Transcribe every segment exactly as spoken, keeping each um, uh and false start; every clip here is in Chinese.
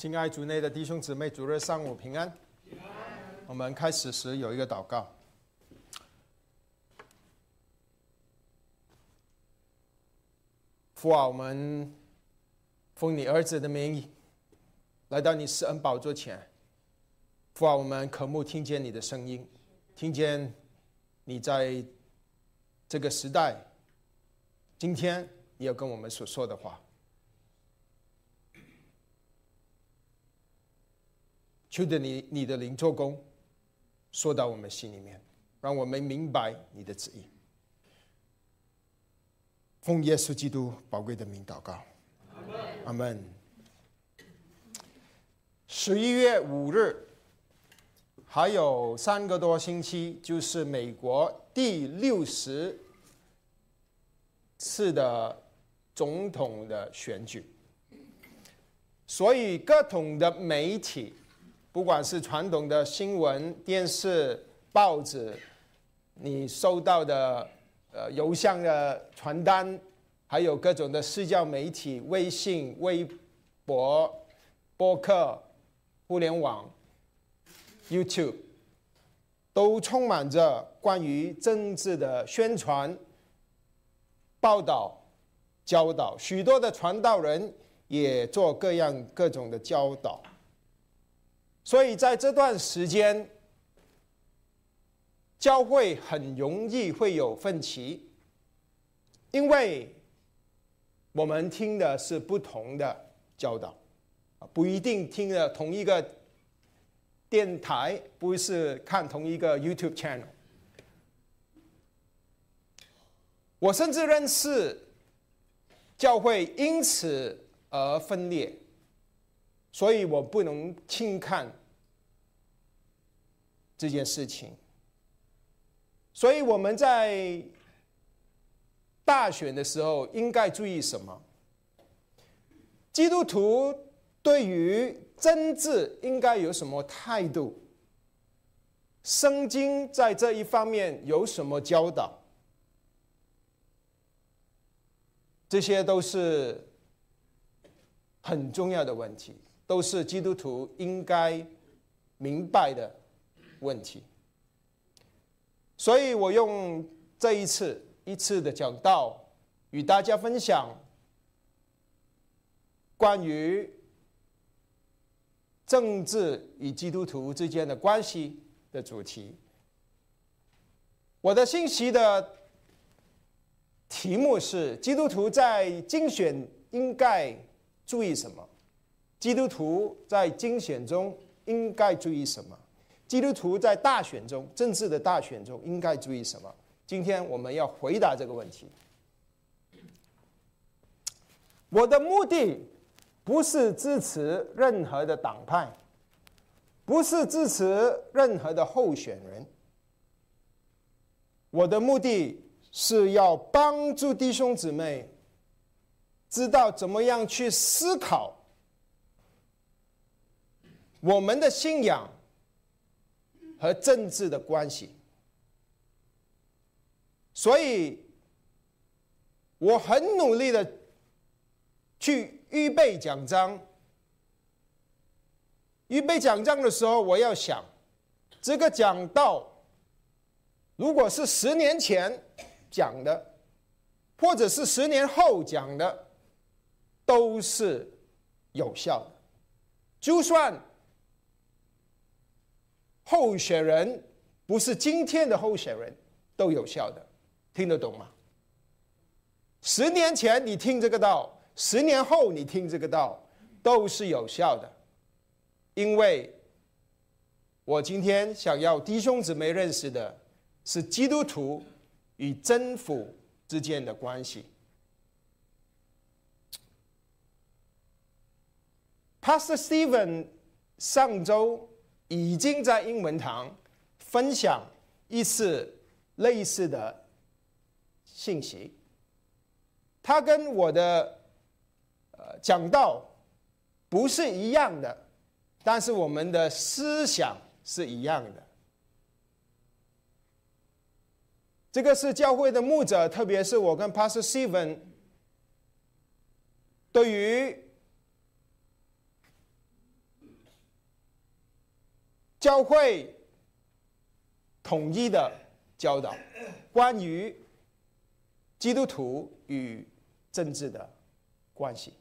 亲爱主内的弟兄姊妹，主日上午平安。我们开始时有一个祷告。父啊，我们奉你儿子的名义来到你施恩宝座前。父啊，我们渴慕听见你的声音，听见你在这个时代，今天你要跟我们所说的话。求得你你的灵做工，说到我们心里面，让我们明白你的旨意。奉耶稣基督宝贵的名祷告，阿们。十一月五日，还有三个多星期，就是美国第六十次的总统的选举，所以各种的媒体，不管是传统的新闻、电视、报纸，你收到的呃邮箱的传单，还有各种的社交媒体、微信、微博、播客、互联网、YouTube， 都充满着关于政治的宣传、报道、教导。许多的传道人也做各样各种的教导。所以在这段时间，教会很容易会有分歧，因为我们听的是不同的教导，不一定听了同一个电台，不是看同一个 YouTube channel。我甚至认识教会因此而分裂，所以我不能轻看这件事情。所以我们在大选的时候应该注意什么？基督徒对于政治应该有什么态度？圣经在这一方面有什么教导？这些都是很重要的问题，都是基督徒应该明白的问题。所以我用这一次一次的讲道，与大家分享关于政治与基督徒之间的关系的主题。我的信息的题目是：基督徒在竞选应该注意什么？基督徒在竞选中应该注意什么？基督徒在大选中，政治的大选中应该注意什么？今天我们要回答这个问题。我的目的不是支持任何的党派，不是支持任何的候选人。我的目的是要帮助弟兄姊妹知道怎么样去思考我们的信仰和政治的关系。所以我很努力的去预备讲章。预备讲章的时候，我要想，这个讲道如果是十年前讲的，或者是十年后讲的，都是有效的。就算候选人不是今天的候选人，都有效的。听得懂吗？十年前你听这个道，十年后你听这个道，都是有效的。因为我今天想要弟兄姊妹认识的是基督徒与政府之间的关系。Pastor Stephen 上周已经在英文堂分享一次类似的信息，他跟我的呃讲道不是一样的，但是我们的思想是一样的。这个是教会的牧者，特别是我跟 Pastor Stephen 对于教会统一的教导，关于基督徒与政治的关系。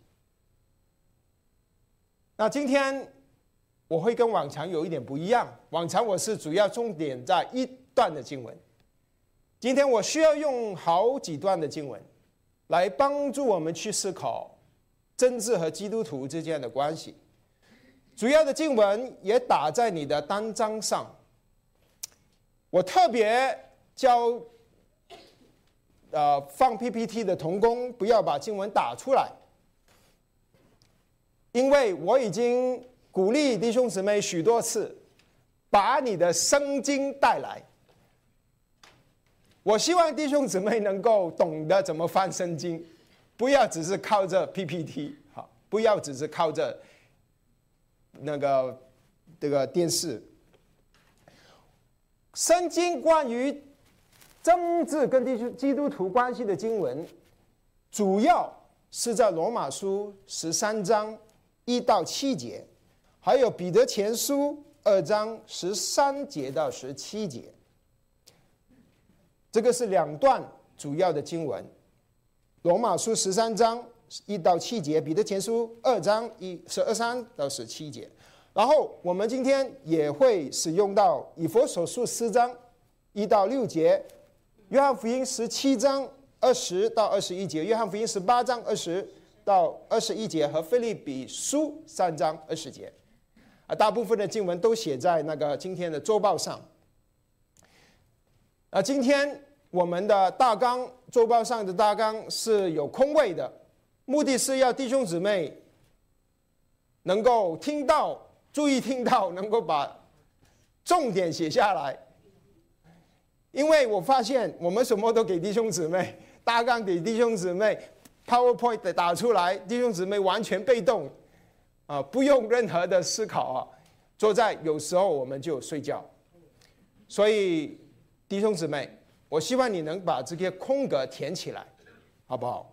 那今天我会跟往常有一点不一样，往常我是主要重点在一段的经文，今天我需要用好几段的经文来帮助我们去思考政治和基督徒之间的关系。主要的经文也打在你的单张上，我特别教呃放 P P T 的同工不要把经文打出来，因为我已经鼓励弟兄姊妹许多次，把你的圣经带来。我希望弟兄姊妹能够懂得怎么翻圣经，不要只是靠着 P P T， 好，不要只是靠着那个这个电视。圣经关于政治跟基督徒关系的经文，主要是在罗马书十三章一到七节，还有彼得前书二章十三节到十七节。这个是两段主要的经文，罗马书十三章一到七节，彼得前书二章一十二三到十七节。然后我们今天也会使用到以弗所书四章一到六节，约翰福音十七章二十到二十一节，约翰福音十八章二十到二十一节，和腓立比书三章二十节。啊，大部分的经文都写在那个今天的周报上。啊，今天我们的大纲，周报上的大纲是有空位的，目的是要弟兄姊妹能够听到，注意听到，能够把重点写下来。因为我发现我们什么都给弟兄姊妹，大纲给弟兄姊妹 ，PowerPoint 打出来，弟兄姊妹完全被动，啊，不用任何的思考啊，坐在有时候我们就睡觉，所以。弟兄姊妹，我希望你能把这些空格填起来，好不好？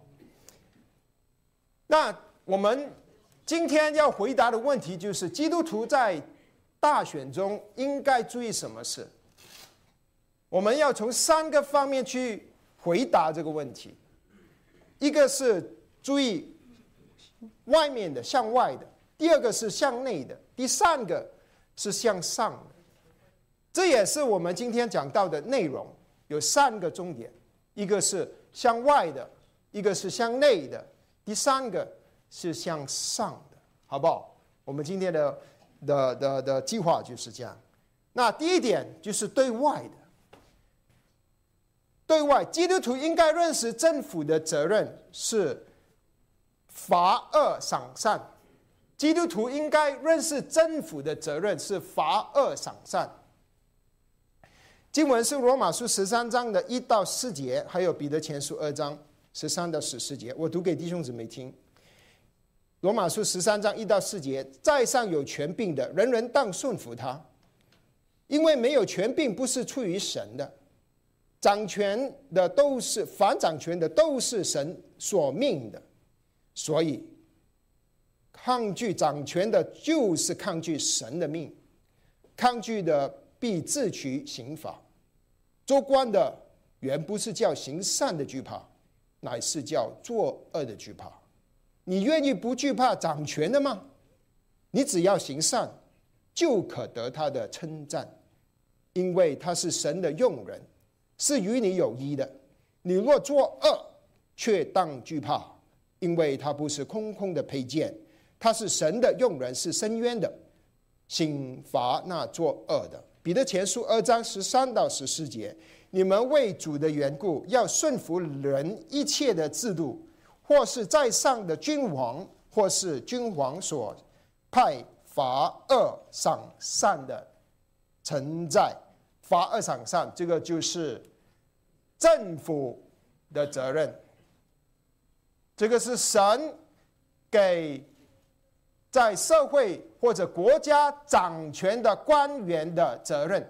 那我们今天要回答的问题就是：基督徒在大选中应该注意什么事？我们要从三个方面去回答这个问题。一个是注意外面的、向外的；第二个是向内的；第三个是向上的。这也是我们今天讲到的内容，有三个重点：一个是向外的，一个是向内的，第三个是向上的，好不好？我们今天的的的的计划就是这样。那第一点就是对外的，对外，基督徒应该认识政府的责任是罚恶赏善。基督徒应该认识政府的责任是罚恶赏善。经文是罗马书十三章的一到四节，还有彼得前书二章十三到十四节。我读给弟兄姊妹听。罗马书十三章一到四节，在上有权柄的，人人当顺服他，因为没有权柄不是出于神的。掌权的都是反掌权的都是神所命的，所以抗拒掌权的就是抗拒神的命，抗拒的必自取刑罚。做官的原不是叫行善的惧怕，乃是叫作恶的惧怕。你愿意不惧怕掌权的吗？你只要行善，就可得他的称赞，因为他是神的用人，是与你有益的。你若作恶，却当惧怕，因为他不是空空的佩剑，他是神的用人，是伸冤的，刑罚那作恶的。彼得前书二章十三到十四节，你们为主的缘故，要顺服人一切的制度，或是在上的君王，或是君王所派罚恶赏善的臣在。罚恶赏善，这个就是政府的责任，这个是神给在社会或者国家掌权的官员的责任，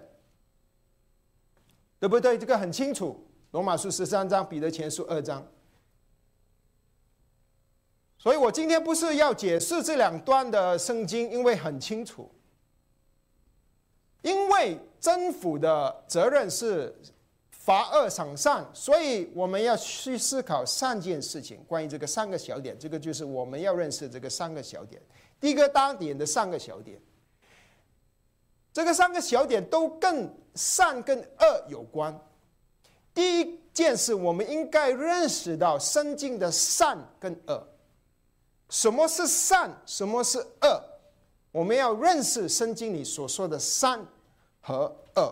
对不对？这个很清楚。罗马书十三章，彼得前书二章。所以我今天不是要解释这两段的圣经，因为很清楚。 因为政府的责任是罚恶赏善，所以我们要去思考三件事情。关于这个三个小点，这个就是我们要认识这个三个小点。第一个大点的三个小点，这个三个小点都跟善跟恶有关。第一件事，我们应该认识到圣经的善跟恶。什么是善？什么是恶？我们要认识圣经里所说的善和恶。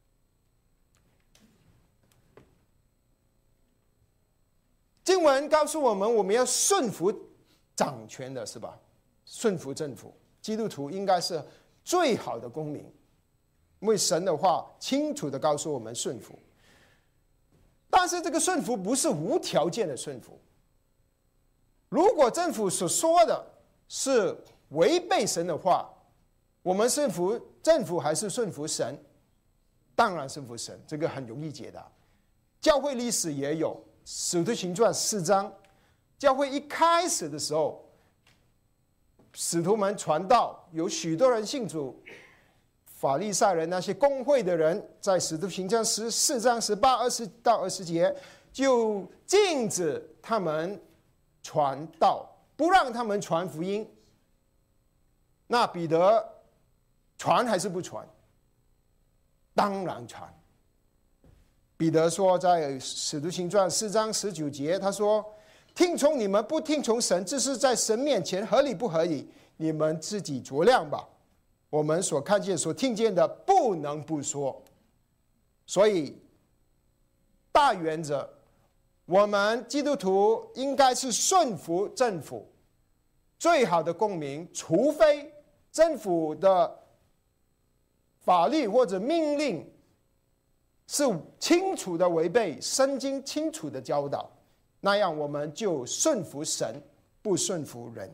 经文告诉我们，我们要顺服掌权的，是吧？顺服政府，基督徒应该是最好的公民，因为神的话清楚地告诉我们顺服。但是这个顺服不是无条件的顺服。如果政府所说的是违背神的话，我们顺服政府还是顺服神？当然顺服神，这个很容易解答。教会历史也有，《使徒行传》四章，教会一开始的时候，使徒们传道，有许多人信主。法利赛人那些公会的人，在使徒行传十四章十八、二十到二十节，就禁止他们传道，不让他们传福音。那彼得传还是不传？当然传。彼得说，在使徒行传四章十九节，他说：“听从你们，不听从神，这是在神面前合理不合理？你们自己酌量吧。我们所看见、所听见的，不能不说。”所以，大原则，我们基督徒应该是顺服政府，最好的公民，除非政府的法律或者命令是清楚的违背圣经清楚的教导，那样我们就顺服神，不顺服人。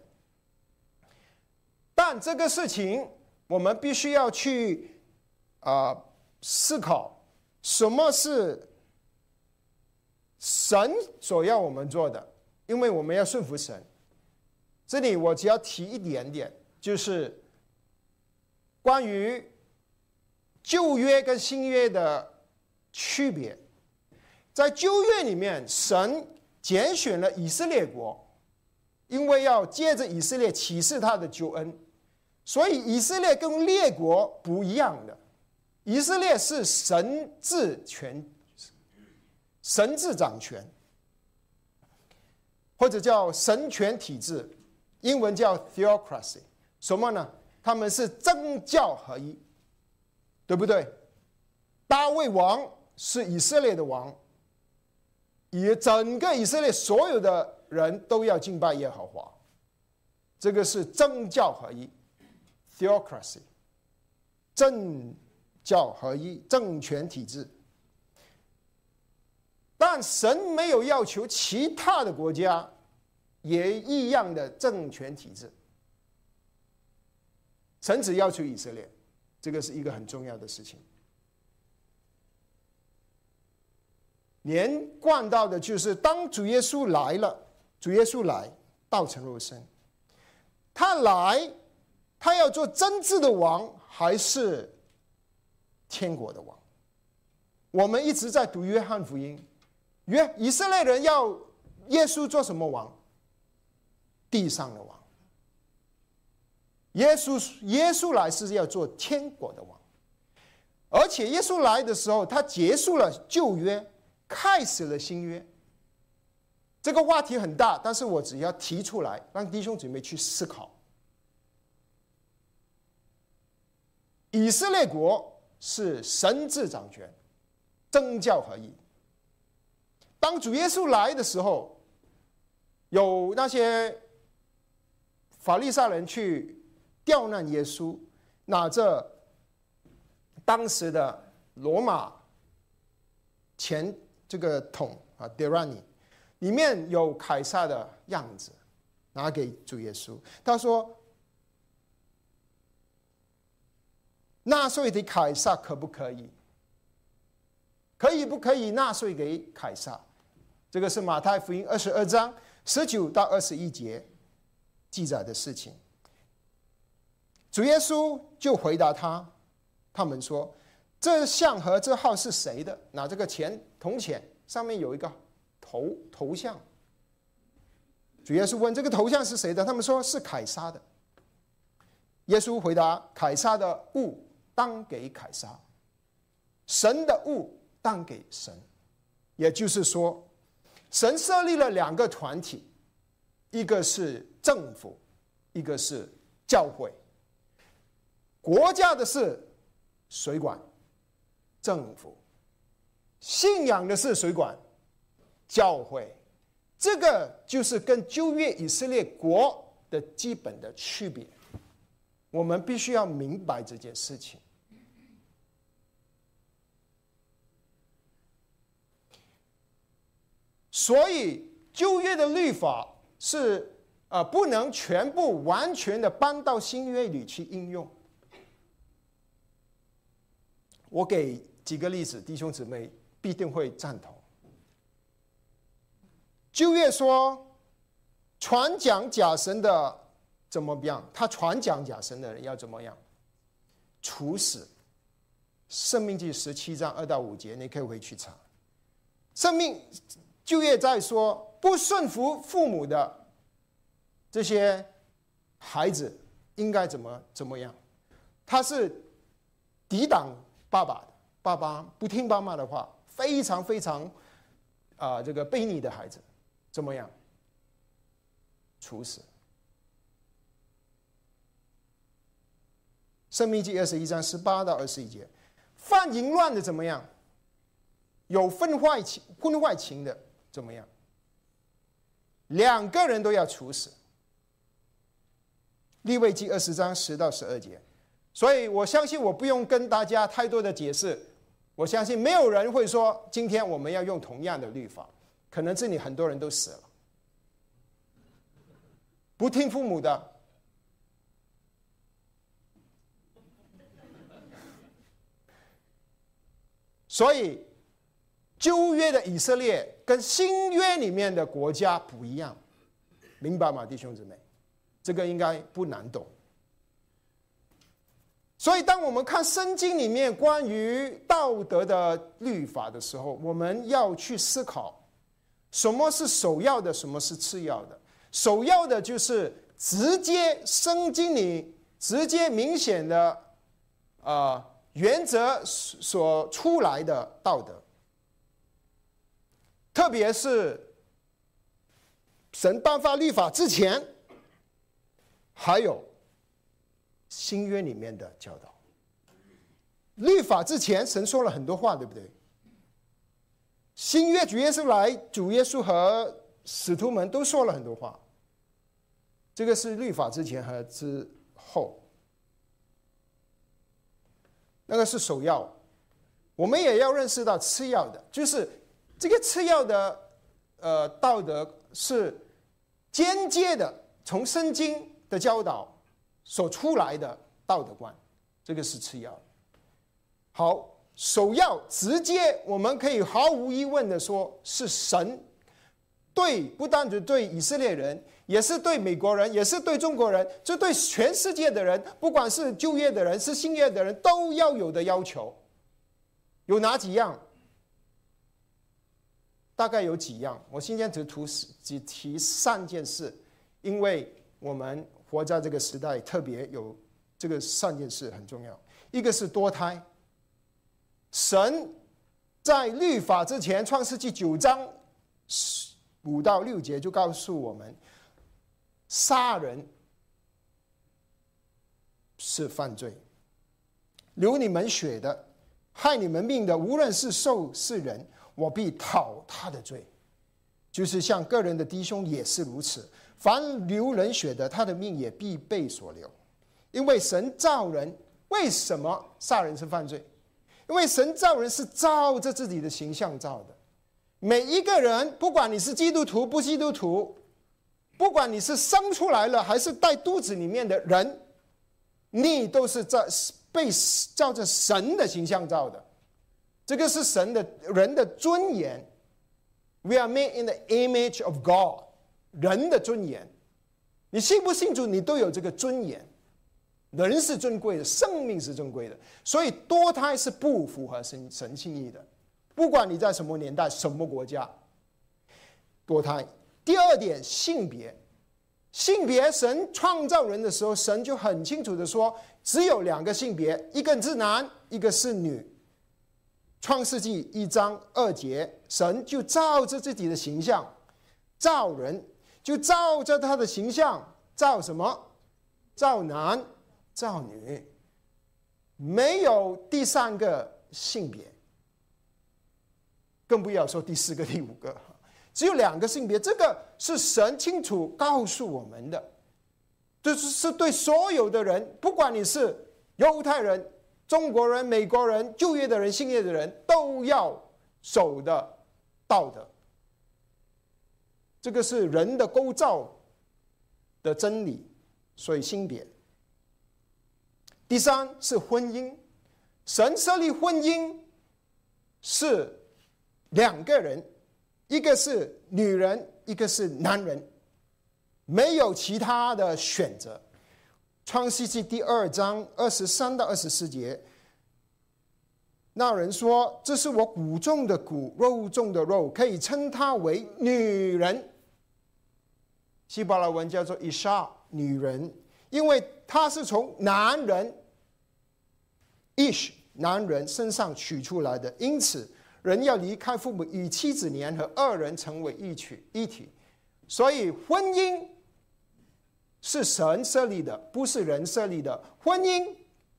但这个事情，我们必须要去啊、呃、思考，什么是神所要我们做的，因为我们要顺服神。这里我只要提一点点，就是关于旧约跟新约的区别。在旧约里面，神拣选了以色列国，因为要借着以色列启示他的救恩。所以以色列跟列国不一样的，以色列是神治权，神治掌权，或者叫神权体制，英文叫 theocracy。什么呢？他们是政教合一，对不对？大卫王是以色列的王，也整个以色列所有的人都要敬拜耶和华，这个是政教合一。theocracy， 政教合一，政权体制。但神没有要求其他的国家也一样的政权体制，神只要求以色列，这个是一个很重要的事情。连贯到的就是，当主耶稣来了，主耶稣来，道成肉身，他来。他要做真正的王，还是天国的王？我们一直在读约翰福音，约以色列人要耶稣做什么王？地上的王。耶稣耶稣来是要做天国的王，而且耶稣来的时候，他结束了旧约，开始了新约。这个话题很大，但是我只要提出来，让弟兄姊妹去思考。以色列国是神治掌权，政教合一。当主耶稣来的时候，有那些法利赛人去刁难耶稣，拿着当时的罗马钱这个桶啊 ，derani， 里面有凯撒的样子，拿给主耶稣。他说：“纳税给凯撒可不可以？可以不可以纳税给凯撒？”这个是马太福音二十二章十九到二十一节记载的事情。主耶稣就回答他， 他们说这像和这号是谁的？拿这个钱铜钱上面有一个头头像。主耶稣问这个头像是谁的？他们说是凯撒的。耶稣回答：凯撒的物当给凯撒，神的物当给神。也就是说，神设立了两个团体，一个是政府，一个是教会。国家的事谁管？政府。信仰的事谁管？教会。这个就是跟旧约以色列国的基本的区别，我们必须要明白这件事情。所以旧约的律法是呃不能全部完全的搬到新约里去应用。我给几个例子，弟兄姊妹必定会赞同。旧约说传讲假神的怎么样？他传讲假神的人要怎么样？处死。申命记十七章二到五节，你可以回去查。申命旧约在说不顺服父母的这些孩子应该怎么怎么样？他是抵挡爸爸的，爸爸不听爸妈的话，非常非常啊、呃、这个悖逆的孩子。怎么样？处死。申命记二十一章十八到二十一节，犯淫乱的怎么样？有婚外情、婚外情的怎么样？两个人都要处死。利未记二十章十到十二节，所以我相信我不用跟大家太多的解释，我相信没有人会说今天我们要用同样的律法。可能这里很多人都死了，不听父母的，所以旧约的以色列跟新约里面的国家不一样，明白吗，弟兄姊妹？这个应该不难懂。所以当我们看圣经里面关于道德的律法的时候，我们要去思考什么是首要的，什么是次要的。首要的就是直接圣经里直接明显的呃原则所出来的道德，特别是神颁发律法之前，还有新约里面的教导。律法之前神说了很多话，对不对？新约主耶稣来，主耶稣和使徒们都说了很多话。这个是律法之前和之后，那个是首要。我们也要认识到次要的，就是这个次要的呃道德是间接的从圣经的教导所出来的道德观，这个是次要的。好。首要直接，我们可以毫无疑问的说，是神对不单只对以色列人，也是对美国人，也是对中国人，这对全世界的人，不管是旧约的人，是新约的人，都要有的要求。有哪几样？大概有几样，我今天只图只提三件事，因为我们活在这个时代，特别有这个三件事很重要。一个是堕胎。神在律法之前，创世纪九章五到六节就告诉我们，杀人是犯罪，流你们血的，害你们命的，无论是兽是人，我必讨他的罪。就是像个人的弟兄也是如此，凡流人血的，他的命也必被所流。因为神造人，为什么杀人是犯罪？因为神造人是照着自己的形象造的，每一个人，不管你是基督徒不基督徒，不管你是生出来了还是在肚子里面的人，你都是在被照着神的形象造的。这个是神的人的尊严。We are made in the image of God， 人的尊严。你信不信主，你都有这个尊严。 人是尊贵的，生命是尊贵的，所以堕胎是不符合神神心意的。不管你在什么年代、什么国家，堕胎。第二点，性别，性别，神创造人的时候，神就很清楚的说，只有两个性别，一个是男，一个是女。创世纪一章二节，神就照着自己的形象造人，就照着他的形象造什么？造男，造女，没有第三个性别，更不要说第四个、第五个，只有两个性别。这个是神清楚告诉我们的，这是对所有的人，不管你是犹太人、中国人、美国人、旧约的人、新约的人，都要守的道德。这个是人的构造的真理，所以性别。第三是婚姻，神设立婚姻是两个人，一个是女人，一个是男人，没有其他的选择。创世纪第二章二十三到二十四节，那人说：“这是我骨中的骨，肉中的肉，可以称她为女人。”希伯来文叫做伊莎，女人，因为她是从男人 ish 男人身上取出来的，因此人要离开父母，与妻子联合，二人成为一体一体。所以婚姻是神设立的，不是人设立的。婚姻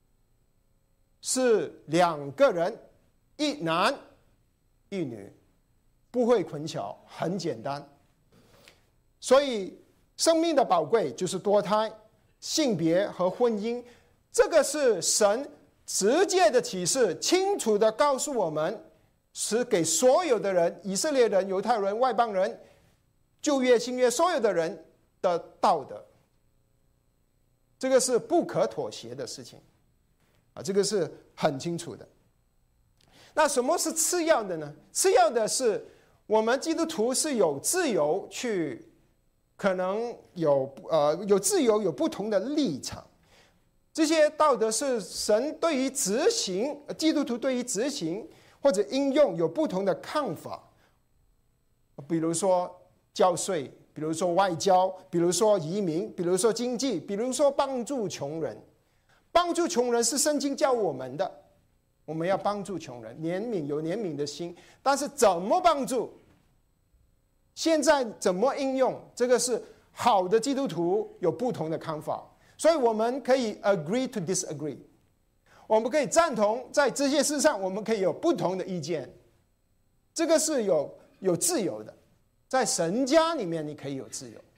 是两个人，一男一女，不会混淆，很简单。所以生命的宝贵就是堕胎、性别和婚姻，这个是神直接的启示，清楚的告诉我们，是给所有的人，以色列人、犹太人、外邦人、旧约、新约所有的人的道德。这个是不可妥协的事情啊，这个是很清楚的。那什么是次要的呢？次要的是我们基督徒是有自由去，可能有呃有自由有不同的立场。这些道德是神对于执行，基督徒对于执行或者应用有不同的看法。比如说交税，比如说外交，比如说移民，比如说经济，比如说帮助穷人。帮助穷人是圣经教我们的，我们要帮助穷人，怜悯有怜悯的心。但是怎么帮助，现在怎么应用，这个是好的基督徒有不同的看法。所以我们可以 agree to disagree， 我们可以赞同，在这些事上我们可以有不同的意见，这个是有有自由的，在神家里面你可以有自由。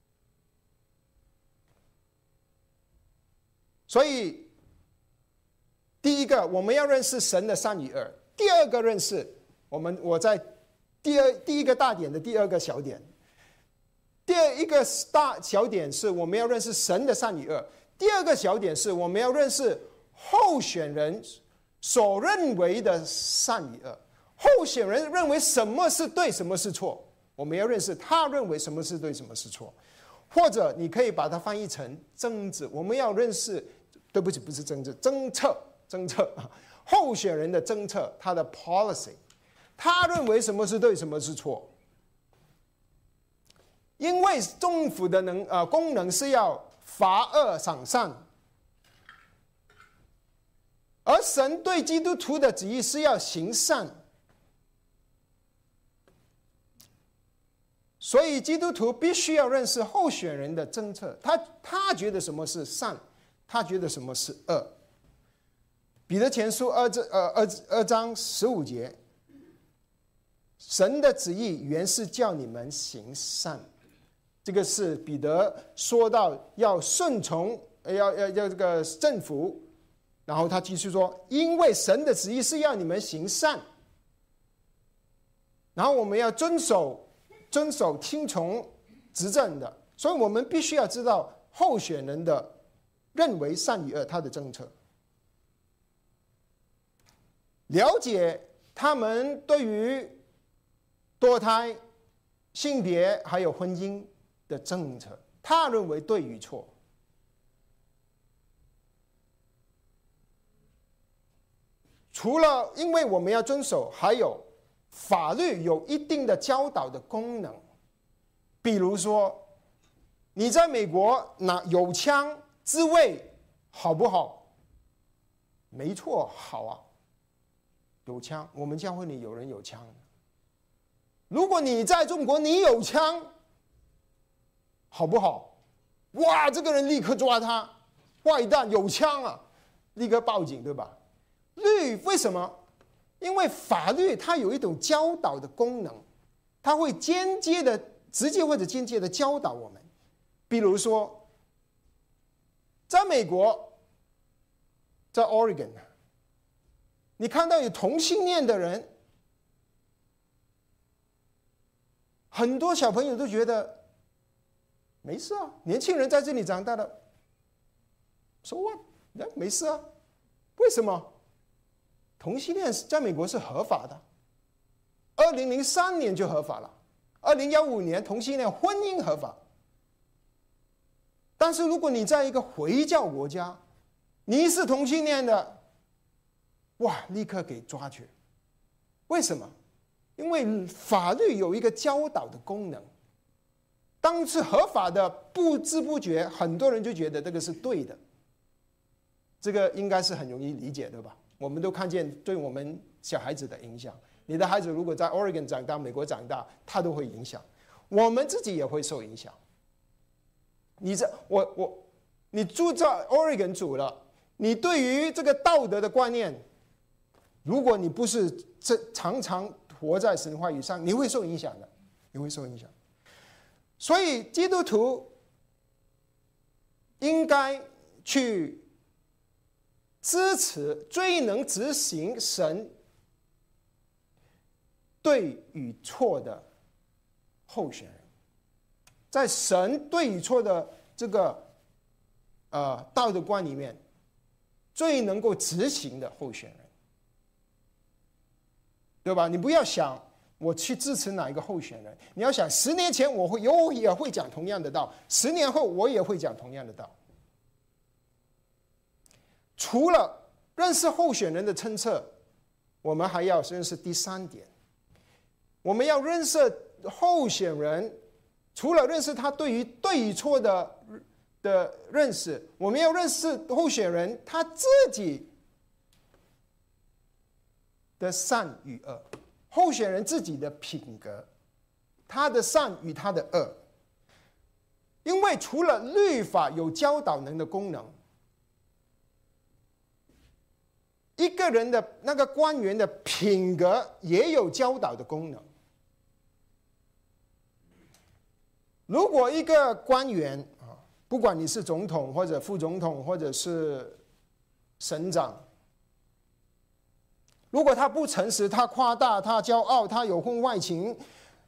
所以第一个我们要认识神的三与二，第二个认识我们我在第二第一个大点的第二个小点，第二一个大小点是我们要认识神的三与二，第二个小点是我们要认识候选人所认为的善与恶。候选人认为什么是对，什么是错，我们要认识他认为什么是对，什么是错。或者你可以把它翻译成政治，我们要认识，对不起，不是政治，政策，政策，候选人的政策，他的 policy， 他认为什么是对，什么是错。因为政府的能呃功能是要罚恶赏善，而神对基督徒的旨意是要行善。所以基督徒必须要认识候选人的政策，他他觉得什么是善，他觉得什么是恶。彼得前书二章呃二二章十五节，神的旨意原是叫你们行善。这个是彼得说到要顺从，要要要这个政府，然后他继续说，因为神的旨意是要你们行善，然后我们要遵守。遵守听从执政的，所以我们必须要知道候选人的认为善与恶，他的政策，了解他们对于堕胎、性别还有婚姻的政策，他认为对与错。 除了因为我们要遵守，还有法律有一定的教导的功能。比如说，你在美国拿有枪自卫好不好？没错，好啊。有枪，我们教会里有人有枪。如果你在中国你有枪，好不好？哇，这个人立刻抓他，坏蛋有枪啊，立刻报警，对吧？律为什么？因为法律它有一种教导的功能，它会间接的、直接或者间接的教导我们。比如说，在美国，在 Oregon， 你看到有同性恋的人，很多小朋友都觉得没事啊，年轻人在这里长大的 ，so what？ 没事啊，为什么？同性恋在美国是合法的，二零零三年就合法了，二零一五年同性恋婚姻合法。但是如果你在一个回教国家，你是同性恋的，哇，立刻给抓去。为什么？因为法律有一个教导的功能。当是合法的，不知不觉，很多人就觉得这个是对的。这个应该是很容易理解，对吧？我们都看见对我们小孩子的影响。你的孩子如果在 Oregon 长大，美国长大，他都会影响。我们自己也会受影响。你这我我，你住在 Oregon 住了，你对于这个道德的观念，如果你不是这常常活在神话语上，你会受影响的，你会受影响。所以基督徒应该去支持最能执行神对与错的候选人，在神对与错的这个呃道德观里面，最能够执行的候选人，对吧？你不要想我去支持哪一个候选人，你要想十年前我会有也会讲同样的道，十年后我也会讲同样的道。除了认识候选人的政策，我们还要认识第三点，我们要认识候选人，除了认识他对于对与错的的认识，我们要认识候选人他自己的善与恶，候选人自己的品格，他的善与他的恶。因为除了律法有教导人的功能，一个人的那个官员的品格也有教导的功能。如果一个官员啊，不管你是总统或者副总统或者是省长，如果他不诚实，他夸大，他骄傲，他有婚外情，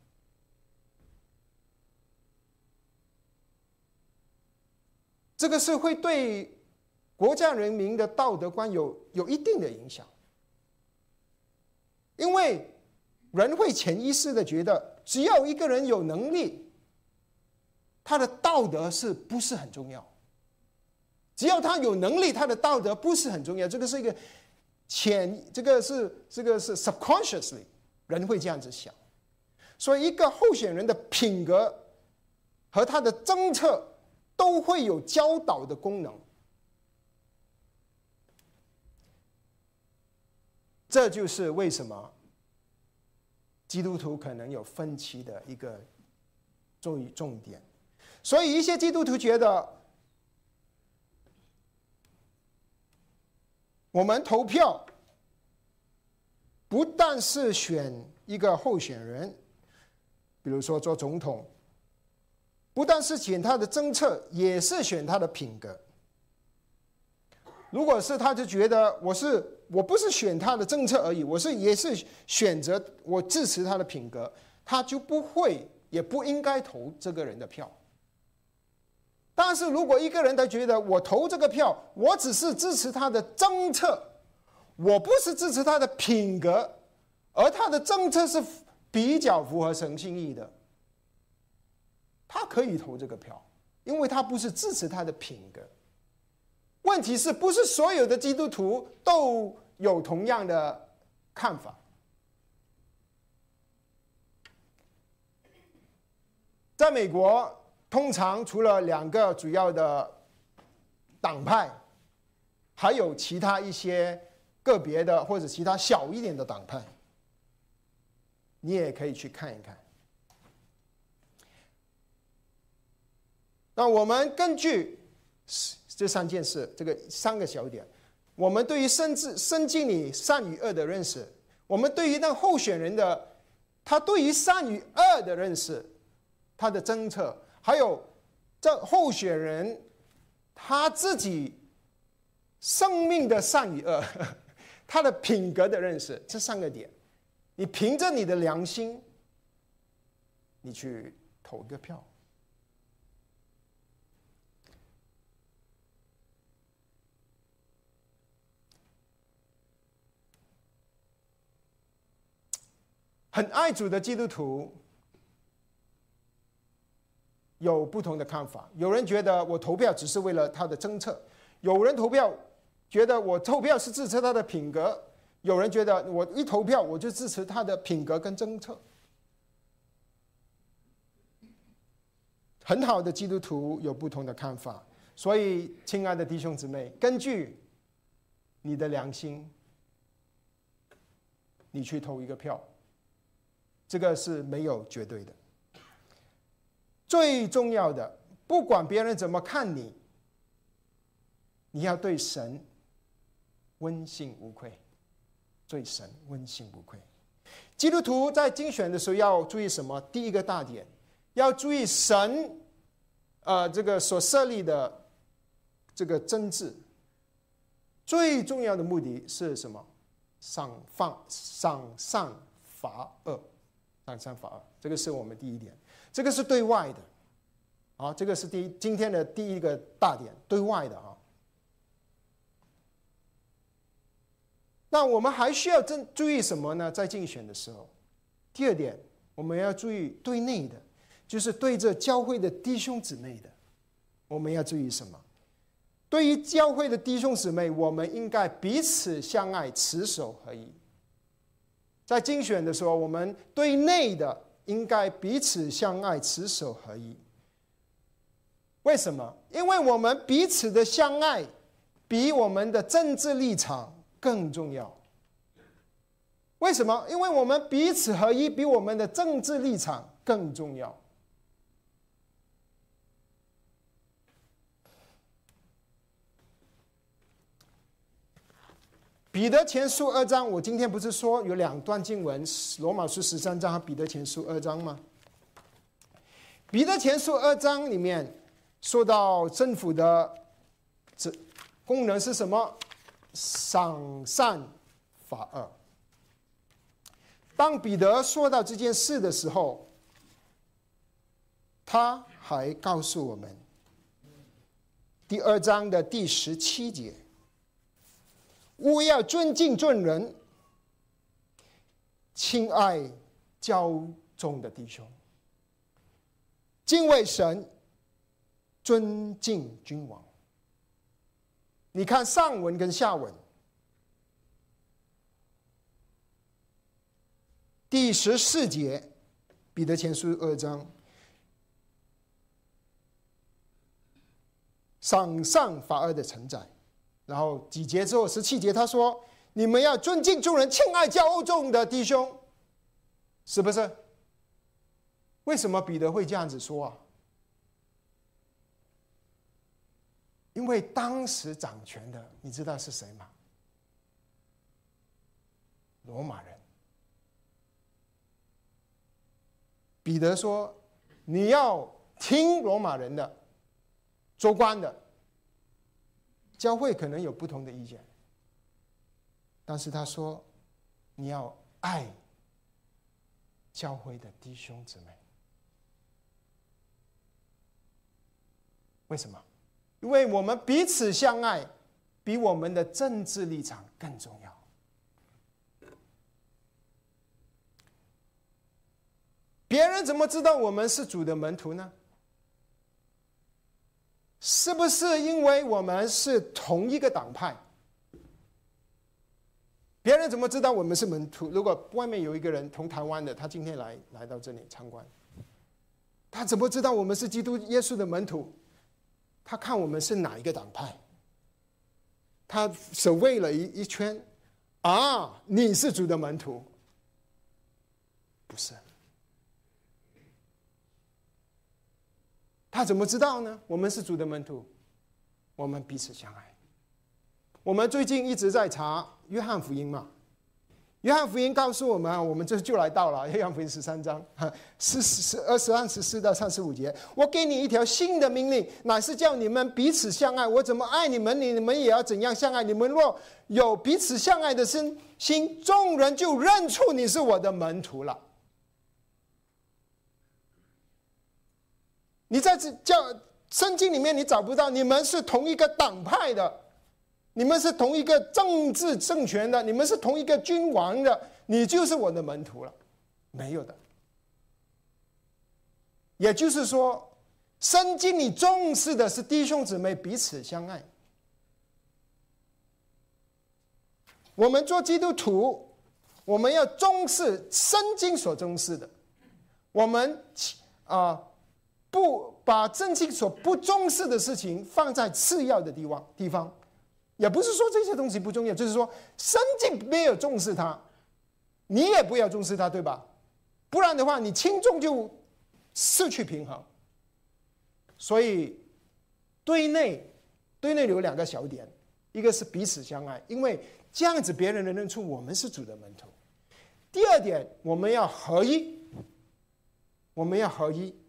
这个是会对国家人民的道德观有有一定的影响。因为人会潜意识的觉得，只要一个人有能力，他的道德是不是很重要？只要他有能力，他的道德不是很重要。这个是一个潜，这个是这个是 subconsciously 人会这样子想。所以一个候选人的品格和他的政策都会有教导的功能。这就是为什么基督徒可能有分歧的一个重重点。所以一些基督徒觉得，我们投票不但是选一个候选人，比如说做总统，不但是选他的政策，也是选他的品格。如果是他就觉得我是我不是选他的政策而已，我是也是选择我支持他的品格，他就不会也不应该投这个人的票。但是如果一个人他觉得我投这个票，我只是支持他的政策，我不是支持他的品格，而他的政策是比较符合神心意的，他可以投这个票，因为他不是支持他的品格。问题是不是所有的基督徒都有同样的看法。在美国，通常除了两个主要的党派，还有其他一些个别的或者其他小一点的党派，你也可以去看一看。那我们根据这三件事，这个三个小点，我们对于生至生经理善与恶的认识，我们对于那候选人的他对于善与恶的认识，他的政策，还有这候选人他自己生命的善与恶，他的品格的认识，这三个点，你凭着你的良心，你去投一个票。很爱主的基督徒有不同的看法，有人觉得我投票只是为了他的政策，有人投票觉得我投票是支持他的品格，有人觉得我一投票我就支持他的品格跟政策。很好的基督徒有不同的看法，所以亲爱的弟兄姊妹，根据你的良心，你去投一个票，这个是没有绝对的。最重要的，不管别人怎么看你，你要对神问心无愧，对神问心无愧。基督徒在竞选的时候要注意什么？第一个大点，要注意神，呃，这个所设立的这个真治，最重要的目的是什么？赏放赏善罚恶，赏善罚恶，这个是我们第一点。这个是对外的，啊，这个是第一今天的第一个大点，对外的啊。那我们还需要真注意什么呢？在竞选的时候，第二点，我们要注意对内的，就是对着教会的弟兄姊妹的，我们要注意什么？对于教会的弟兄姊妹，我们应该彼此相爱，持守合一。在竞选的时候，我们对内的应该彼此相爱，持守合一。为什么？因为我们彼此的相爱，比我们的政治立场更重要。为什么？因为我们彼此合一，比我们的政治立场更重要。彼得前书二章，我今天不是说有两段经文，罗马书十三章和彼得前书二章吗？彼得前书二章里面说到政府的功能是什么？赏善罚恶。当彼得说到这件事的时候，他还告诉我们，第二章的第十七节，务要尊敬众人，亲爱教中的弟兄，敬畏神，尊敬君王。你看上文跟下文，第十四节，彼得前书二章，赏善罚恶的承载。然后几节之后，十七节他说：“你们要尊敬众人，亲爱教中的弟兄。”是不是？为什么彼得会这样子说啊？因为当时掌权的，你知道是谁吗？罗马人。彼得说：“你要听罗马人的，做官的。”教会可能有不同的意见，但是他说你要爱教会的弟兄姊妹。为什么？因为我们彼此相爱，比我们的政治立场更重要。别人怎么知道我们是主的门徒呢？是不是因为我们是同一个党派？ 别人怎么知道我们是门徒？如果外面有一个人从台湾的，他今天来来到这里参观，他怎么知道我们是基督耶稣的门徒？他看我们是哪一个党派，他守卫了一一圈，啊，你是主的门徒？不是。他怎么知道呢？我们是主的门徒，我们彼此相爱。我们最近一直在查约翰福音嘛，约翰福音告诉我们，我们这就来到了约翰福音十三章，十十二十二十四到三十五节。我给你一条新的命令，乃是叫你们彼此相爱。我怎么爱你们，你们也要怎样相爱。你们若有彼此相爱的心，心众人就认出你是我的门徒了。你在这教圣经里面，你找不到你们是同一个党派的。你们是同一个政治政权的，你们是同一个君王的，你就是我的门徒了，没有的。也就是说，圣经里重视的是弟兄姊妹彼此相爱。我们做基督徒，我们要重视圣经所重视的，我们啊、呃、不把圣经所不重视的事情放在次要的地方地方。也不是说这些东西不重要，就是说圣经没有重视它，你也不要重视它，对吧？不然的话，你轻重就失去平衡。所以对内对内有两个小点，一个是彼此相爱，因为这样子别人能认出我们是主的门徒。第二点，我们要合一，我们要合一。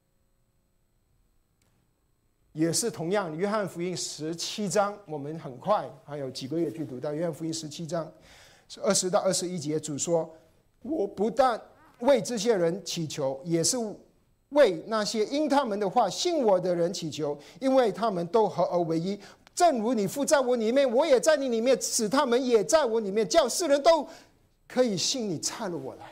也是同样，约翰福音十七章，我们很快还有几个月去读到约翰福音十七章，二十到二十一节，主说：“我不但为这些人祈求，也是为那些因他们的话信我的人祈求，因为他们都合而为一。正如你父在我里面，我也在你里面，使他们也在我里面，叫世人都可以信你差了我来。”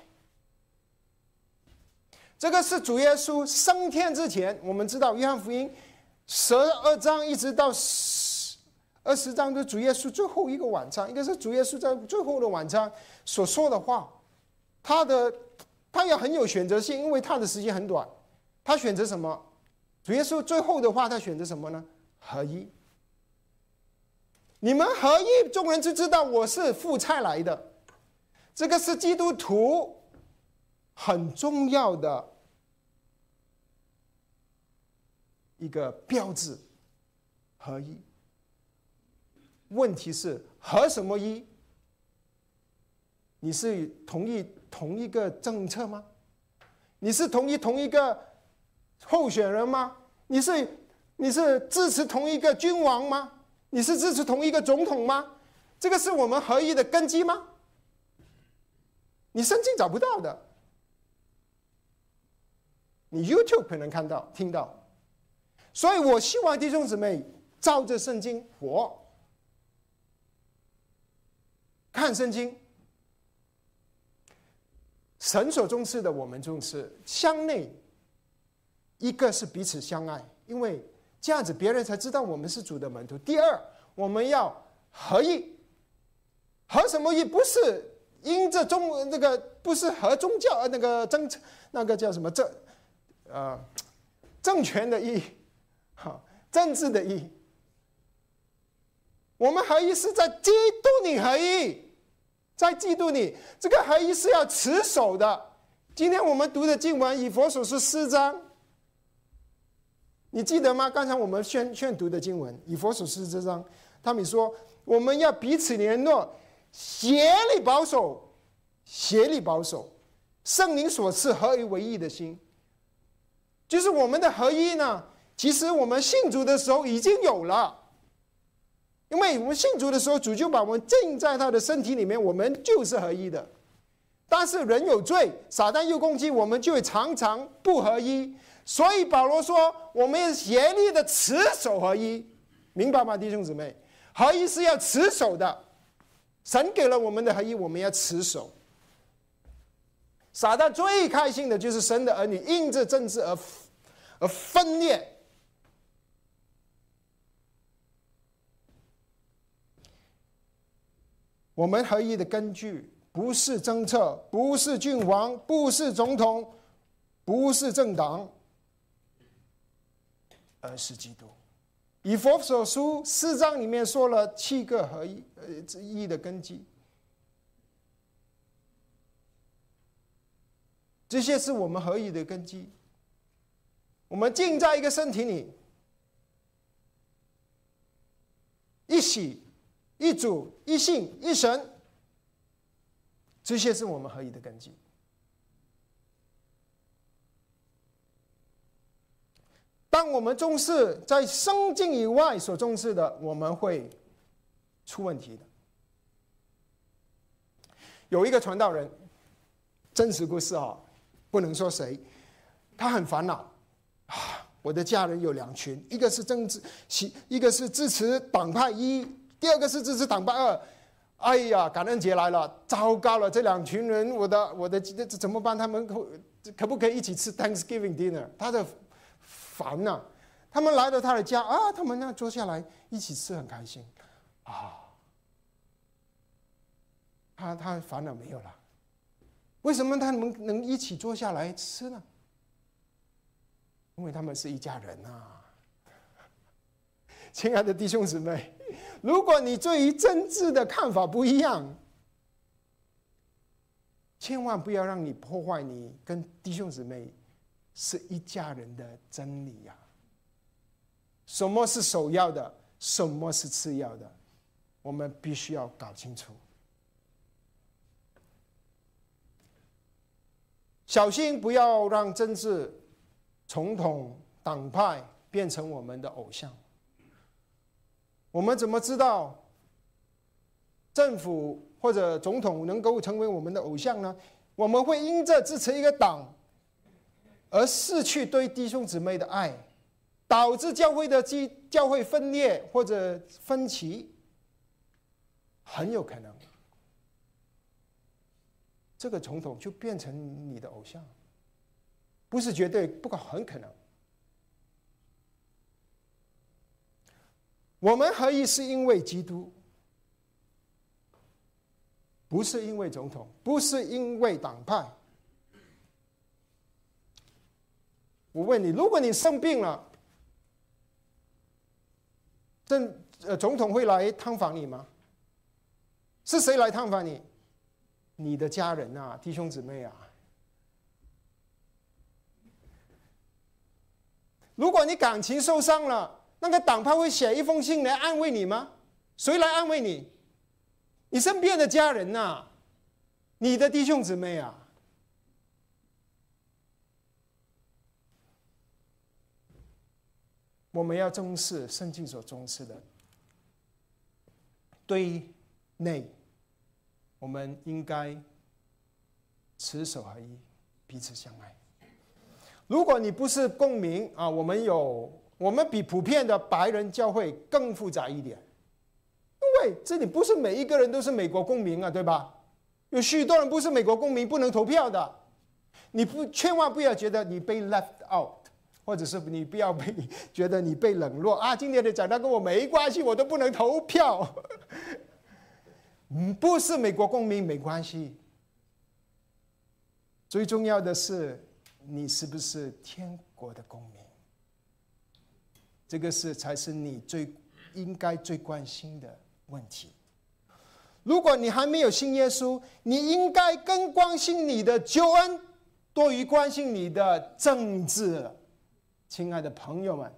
这个是主耶稣升天之前，我们知道约翰福音十二章一直到二十章的主耶稣最后一个晚餐，一个是主耶稣在最后的晚餐所说的话，他的他也很有选择性，因为他的时间很短。他选择什么？主耶稣最后的话，他选择什么呢？合一。你们合一，众人就知道我是父差来的。这个是基督徒很重要的一个标志，合一。问题是合什么一？你是同意同一个政策吗？你是同意同一个候选人吗？你是你是支持同一个君王吗？你是支持同一个总统吗？这个是我们合一的根基吗？你圣经找不到的，你 YouTube 可能看到听到。所以我希望弟兄姊妹照着圣经活，看圣经。神所重视的我们重视，相内一个是彼此相爱，因为这样子别人才知道我们是主的门徒。第二，我们要合一。合什么一？不是因着宗那个，不是合宗教呃那个政那个叫什么政呃政权的义，好政治的义。我们合一是在基督里合一。在基督里，这个合一是要持守的。今天我们读的经文以弗所书四章，你记得吗？刚才我们宣宣读的经文以弗所书四章，他们说我们要彼此联络，协力保守，协力保守圣灵所赐合而为一的心。就是我们的合一呢，其实我们信主的时候已经有了。因为我们信主的时候，主就把我们浸在他的身体里面，我们就是合一的。但是人有罪，撒旦又攻击，我们就会常常不合一。所以保罗说，我们要协力的持守合一，明白吗，弟兄姊妹？合一是要持守的，神给了我们的合一，我们要持守。撒旦最开心的就是神的儿女因着政治而而分裂。 我们合一的根据不是政策，不是君王，不是总统，不是政党，而是基督。以弗所书四章里面说了七个合一呃一的根基，这些是我们合一的根基。我们浸在一个身体里，一喜、一主、一信、一神，这些是我们合一的根基。当我们重视在圣经以外所重视的，我们会出问题的。有一个传道人，真实故事啊，不能说谁，他很烦恼啊。我的家人有两群，一个是政治，一个是支持党派一，第二个是支持党派二。哎呀，感恩节来了，糟糕了，这两群人，我的我的怎么办？他们可可不可以一起吃 Thanksgiving dinner？ 他的烦呐、啊！他们来到他的家啊，他们那坐下来一起吃，很开心啊。他他烦恼没有了，为什么他们能一起坐下来吃呢？因为他们是一家人啊。亲爱的弟兄姊妹，如果你对于政治的看法不一样，千万不要让你破坏你跟弟兄姊妹是一家人的真理呀、啊！什么是首要的，什么是次要的，我们必须要搞清楚。小心不要让政治、总统、党派变成我们的偶像。我们怎么知道政府或者总统能够成为我们的偶像呢？我们会因着支持一个党而失去对弟兄姊妹的爱，导致教会的教会分裂或者分歧，很有可能这个总统就变成你的偶像，不是绝对，不过很可能。我们合一是因为基督，不是因为总统，不是因为党派。我问你，如果你生病了，政呃总统会来探访你吗？是谁来探访你？你的家人啊，弟兄姊妹啊。如果你感情受伤了，那个党派会写一封信来安慰你吗？谁来安慰你？你身边的家人啊，你的弟兄姊妹啊。我们要重视圣经所重视的，对内，我们应该持守合一，彼此相爱。如果你不是公民啊，我们有我们比普遍的白人教会更复杂一点，因为这里不是每一个人都是美国公民啊，对吧？有许多人不是美国公民，不能投票的。你不千万不要觉得你被 left out。或者是你不要被觉得你被冷落啊！今天的讲道跟我没关系，我都不能投票。不是美国公民没关系，最重要的是你是不是天国的公民，这个是才是你最应该最关心的问题。如果你还没有信耶稣，你应该更关心你的救恩，多于关心你的政治。亲爱的朋友们，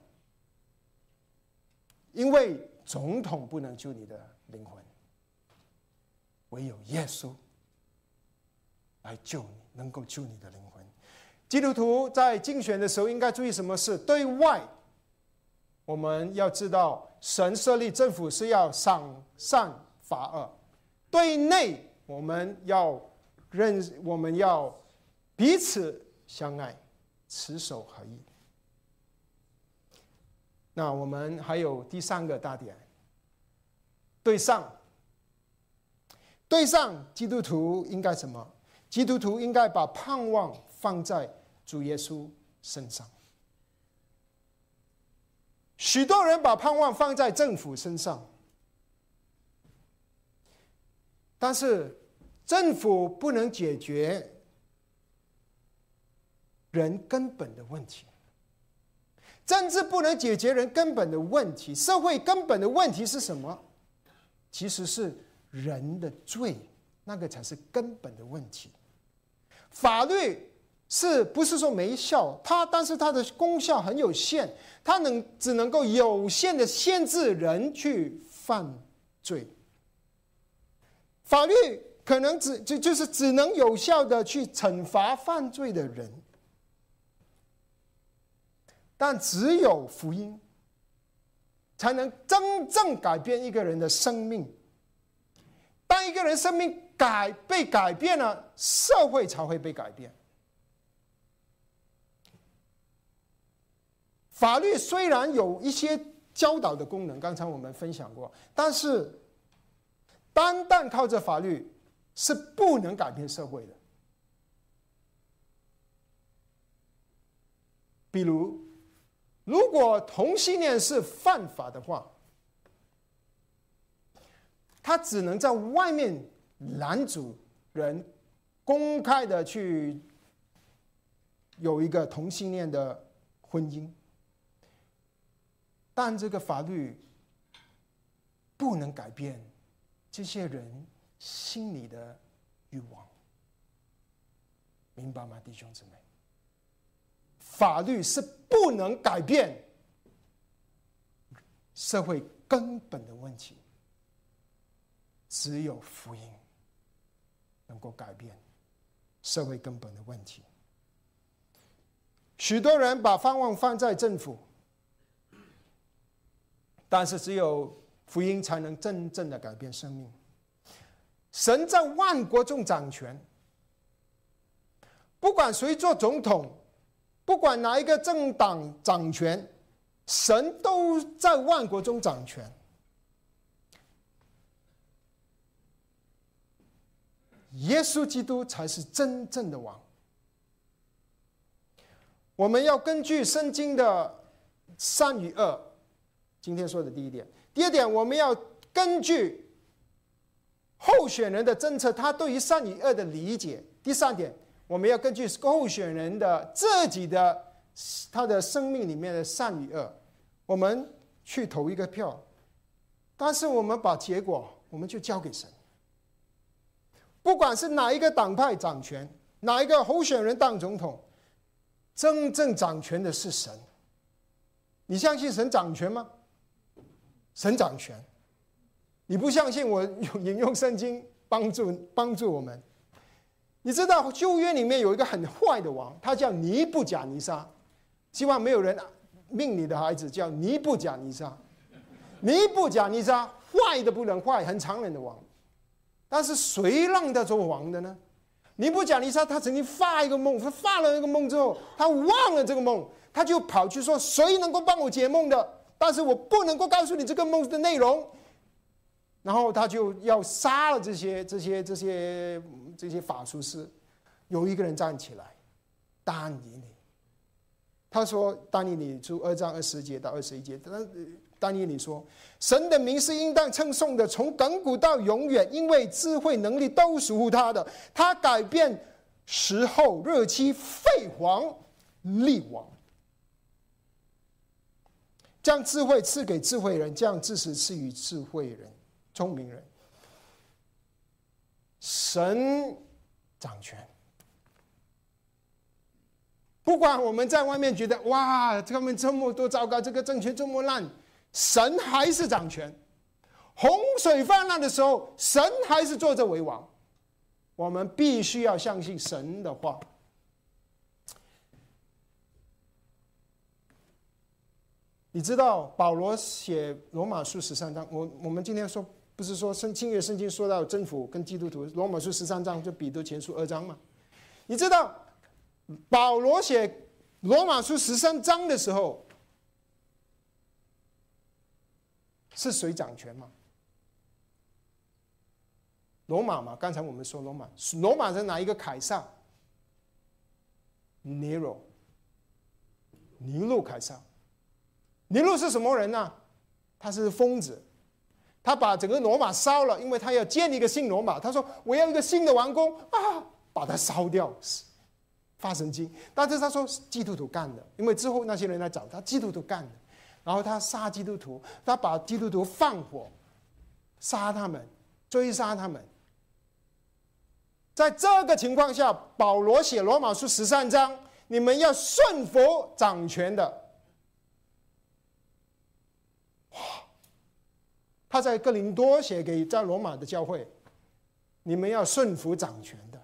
因为总统不能救你的灵魂，唯有耶稣来救你，能够救你的灵魂。基督徒在竞选的时候应该注意什么事？对外，我们要知道神设立政府是要赏善罚恶；对内，我们要认，我们要彼此相爱，持守合一。那我们还有第三个大点，对上。对上，基督徒应该什么？基督徒应该把盼望放在主耶稣身上。许多人把盼望放在政府身上， 但是政府不能解决人根本的问题，政治不能解决人根本的问题，社会根本的问题是什么？其实是人的罪，那个才是根本的问题。法律是不是说没效？它但是它的功效很有限，它能只能够有限的限制人去犯罪。法律可能只就就是只能有效的去惩罚犯罪的人，但只有福音才能真正改变一个人的生命。当一个人生命改被改变了，社会才会被改变。法律虽然有一些教导的功能，刚才我们分享过，但是单单靠着法律是不能改变社会的。比如，如果同性恋是犯法的话，他只能在外面拦阻人公开的去有一个同性恋的婚姻，但这个法律不能改变这些人心里的欲望，明白吗，弟兄姊妹？法律是不能改变社会根本的问题，只有福音能够改变社会根本的问题。许多人把盼望放在政府，但是只有福音才能真正的改变生命。神在万国中掌权，不管谁做总统，不管哪一个政党掌权，神都在万国中掌权。耶稣基督才是真正的王。我们要根据圣经的善与恶，今天说的第一点。第二点，我们要根据候选人的政策，他对于善与恶的理解。第三点，我们要根据候选人的自己的他的生命里面的善与恶，我们去投一个票，但是我们把结果我们就交给神。不管是哪一个党派掌权，哪一个候选人当总统，真正掌权的是神。你相信神掌权吗？神掌权。你不相信，我引用圣经帮助帮助我们。你知道旧约里面有一个很坏的王，他叫尼布甲尼撒。希望没有人命你的孩子叫尼布甲尼撒。尼布甲尼撒坏的不能坏，很残忍的王。但是谁让他做王的呢？尼布甲尼撒他曾经发一个梦，他发了一个梦之后，他忘了这个梦，他就跑去说谁能够帮我解梦的，但是我不能够告诉你这个梦的内容。然后他就要杀了这些这些这些这些法术师。有一个人站起来，但以理，他说但以理书二章二十节到二十一节，但以理说，神的名是应当称颂的，从亘古到永远，因为智慧能力都属乎他的。他改变时候日期，废皇立王，将智慧赐给智慧人，将知识赐予智慧人聪明人。神掌权，不管我们在外面觉得哇，他们这么多糟糕，这个政权这么烂，神还是掌权。洪水泛滥的时候，神还是坐着为王。我们必须要相信神的话。你知道保罗写罗马书十三章，我我们今天说不是说圣新约圣经说到政府跟基督徒，罗马书十三章就彼得前书二章吗？你知道保罗写罗马书十三章的时候，是谁掌权吗？罗马嘛，刚才我们说罗马，罗马是哪一个凯撒？尼罗，尼禄凯撒。尼禄是什么人呢？他是疯子， 他把整个罗马烧了，因为他要建立一个新罗马。他说我要一个新的王宫啊，把它烧掉，发神经。但是他说基督徒干的，因为之后那些人来找他，基督徒干的。然后他杀基督徒，他把基督徒放火杀他们，追杀他们。在这个情况下，保罗写罗马书十三章，你们要顺服掌权的。哇！他在哥林多写给在罗马的教会，你们要顺服掌权的。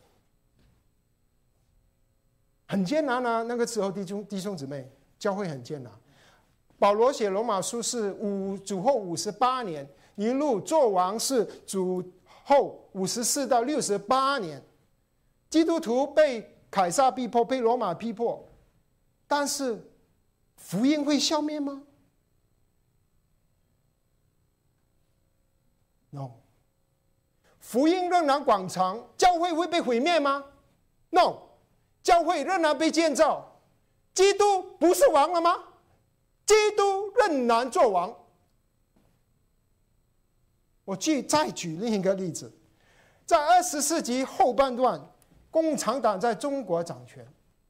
很艰难啊！那个时候弟兄弟兄姊妹，教会很艰难。保罗写罗马书是五主后五十八年，一路做王是主后五十四到六十八年。基督徒被凯撒逼迫，被罗马逼迫，但是福音会消灭吗 ？No。福音仍然广传，教会会被毁灭吗 ？No。教会仍然被建造，基督不是王了吗？基督仍然做王。我举再举另一个例子，在二十世纪后半段，共产党在中国掌权，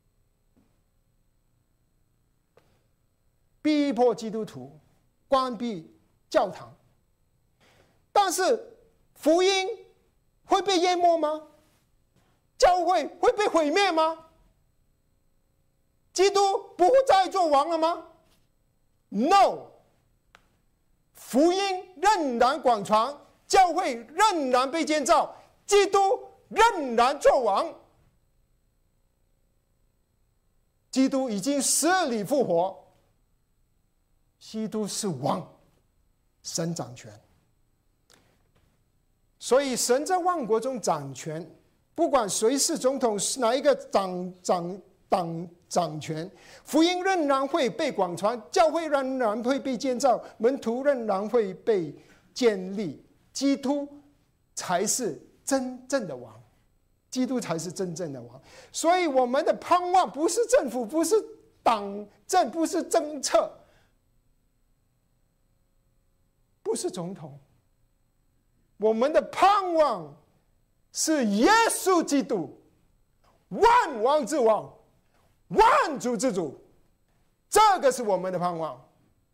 逼迫基督徒，关闭教堂。但是福音会被淹没吗？教会会被毁灭吗？基督不再做王了吗？ No， 福音仍然广传，教会仍然被建造，基督仍然做王。基督已经死里复活，基督是王，神掌权。所以神在万国中掌权，不管谁是总统，哪一个掌掌党掌权，福音仍然会被广传，教会仍然会被建造，门徒仍然会被建立，基督才是真正的王，基督才是真正的王。所以我们的盼望不是政府，不是党政，不是政策，不是总统，我们的盼望是耶稣基督，万王之王，万主之主，这个是我们的盼望。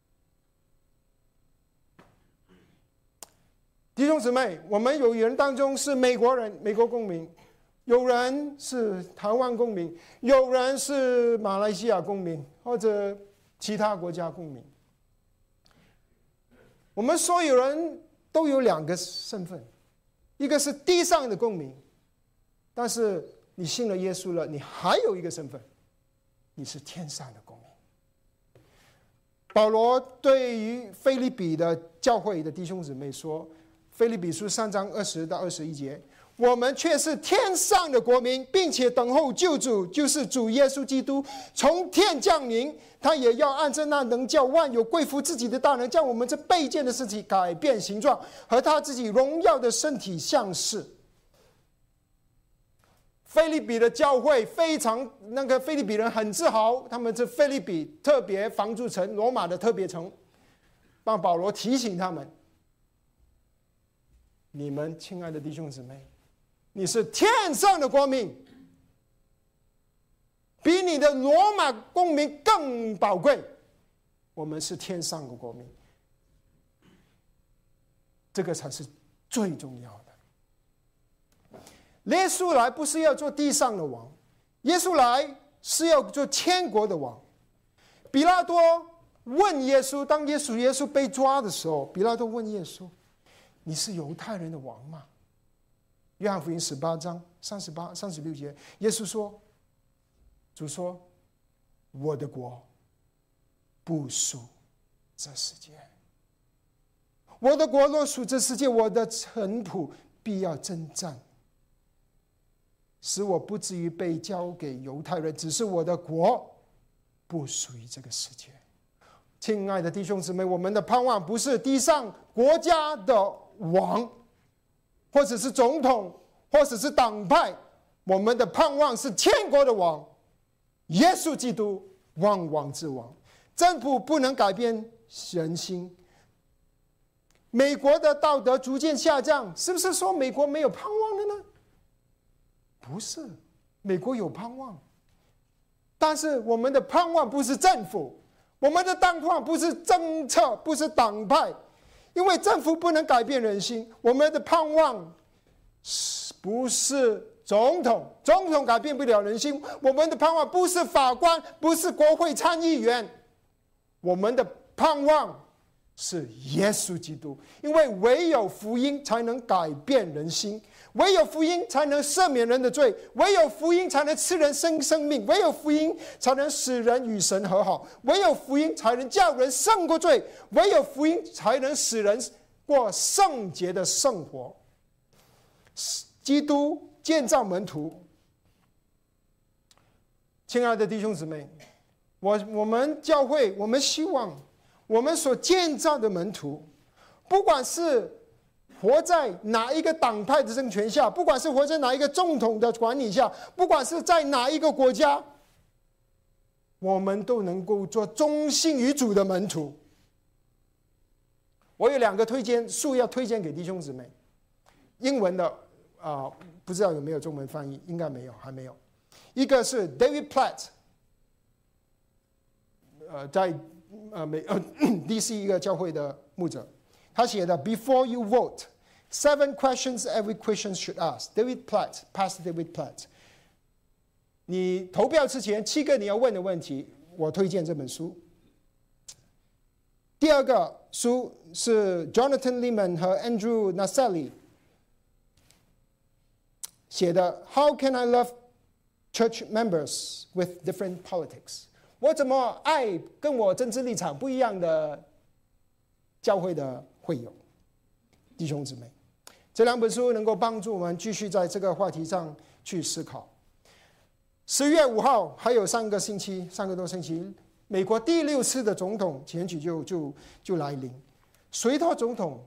弟兄姊妹，我们有人当中是美国人，美国公民；有人是台湾公民；有人是马来西亚公民，或者其他国家公民。我们所有人都有两个身份，一个是地上的公民，但是你信了耶稣了，你还有一个身份，你是天上的公民。保罗对于腓立比的教会的弟兄姊妹说，腓立比书三章二十到二十一节，我们却是天上的国民，并且等候救主，就是主耶稣基督从天降临。他也要按着那能叫万有归服自己的大能，将我们这卑贱的身体改变形状，和他自己荣耀的身体相似。腓立比的教会非常，那个腓立比人很自豪，他们是腓立比特别防住城，罗马的特别城。帮保罗提醒他们，你们亲爱的弟兄姊妹，你是天上的国民，比你的罗马公民更宝贵。我们是天上的国民，这个才是最重要的。耶稣来不是要做地上的王，耶稣来是要做天国的王。比拉多问耶稣，当耶稣耶稣被抓的时候，比拉多问耶稣，你是犹太人的王吗？约翰福音十八章三十八、三十六节，耶稣说：“主说，我的国不属这世界。我的国若属这世界，我的臣仆必要征战，使我不至于被交给犹太人。只是我的国不属于这个世界。”亲爱的弟兄姊妹，我们的盼望不是地上国家的王，或者是总统，或者是党派，我们的盼望是天国的王，耶稣基督，万王之王。政府不能改变人心， 美国的道德逐渐下降，是不是说美国没有盼望了呢？不是，美国有盼望，但是我们的盼望不是政府，我们的盼望不是政策，不是党派，因为政府不能改变人心。我们的盼望不是总统，总统改变不了人心。我们的盼望不是法官，不是国会参议员，我们的盼望是耶稣基督，因为唯有福音才能改变人心，唯有福音才能赦免人的罪，唯有福音才能赐人生生命，唯有福音才能使人与神和好，唯有福音才能叫人胜过罪，唯有福音才能使人过圣洁的生活。基督建造门徒，亲爱的弟兄姊妹，我我们教会，我们希望我们所建造的门徒，不管是活在哪一个党派的政权下，不管是活在哪一个总统的管理下，不管是在哪一个国家，我们都能够做忠心于主的门徒。我有两个推荐书要推荐给弟兄姊妹，英文的啊、呃，不知道有没有中文翻译，应该没有，还没有。一个是 David Platt， 呃，在呃美呃 D C 一个教会的牧者，他写的 Before you vote, seven questions every Christian should ask. David Platt, Pastor David Platt。你投票之前七个你要问的问题，我推荐这本书。第二个书是 Jonathan Leeman 和 Andrew Naselli 写的 How can I love church members with different politics？ 我怎么爱跟我政治立场不一样的教会的会友弟兄姊妹？这两本书能够帮助我们继续在这个话题上去思考。十月五号还有三个星期，三个多星期，美国第六次的总统选举就就就来临。谁当总统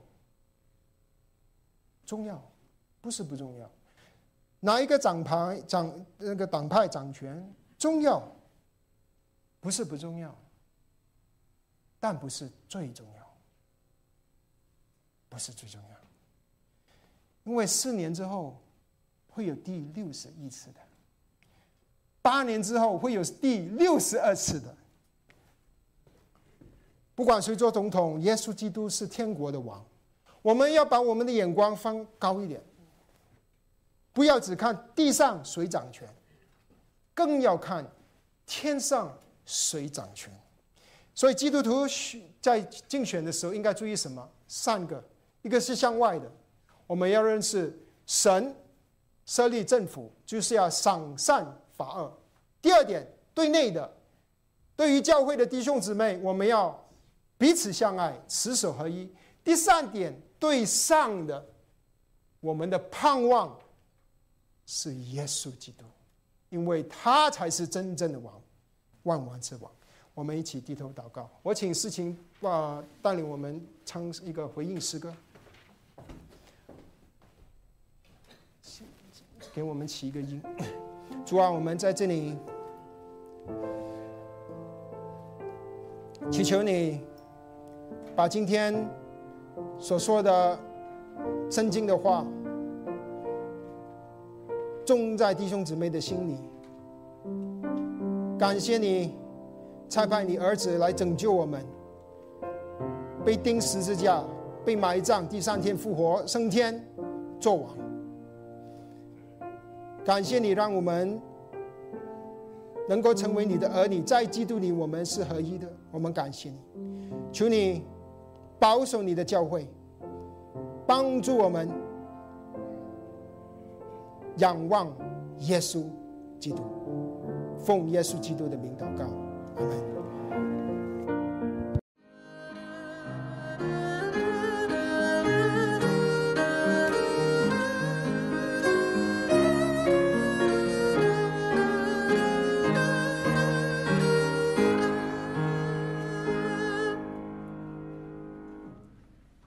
重要，不是不重要。哪一个党派掌那个党派掌权重要，不是不重要，但不是最重要，不是最重要。因为四年之后会有第六十一次的，八年之后会有第六十二次的。不管谁做总统，耶稣基督是天国的王。我们要把我们的眼光放高一点，不要只看地上谁掌权，更要看天上谁掌权。所以基督徒在竞选的时候应该注意什么？三个，一个是向外的，我们要认识神设立政府就是要赏善罚恶。第二点，对内的，对于教会的弟兄姊妹，我们要彼此相爱，持守合一。第三点，对上的，我们的盼望是耶稣基督，因为他才是真正的王，万王之王。我们一起低头祷告。我请诗琴啊带领我们唱一个回应诗歌，给我们起一个音。主啊，我们在这里祈求你把今天所说的圣经的话种在弟兄姊妹的心里。感谢你差派你儿子来拯救我们，被钉十字架，被埋葬，第三天复活升天作王。感谢你让我们能够成为你的儿女，在基督里我们是合一的。我们感谢你，求你保守你的教会，帮助我们仰望耶稣基督，奉耶稣基督的名祷告，阿们。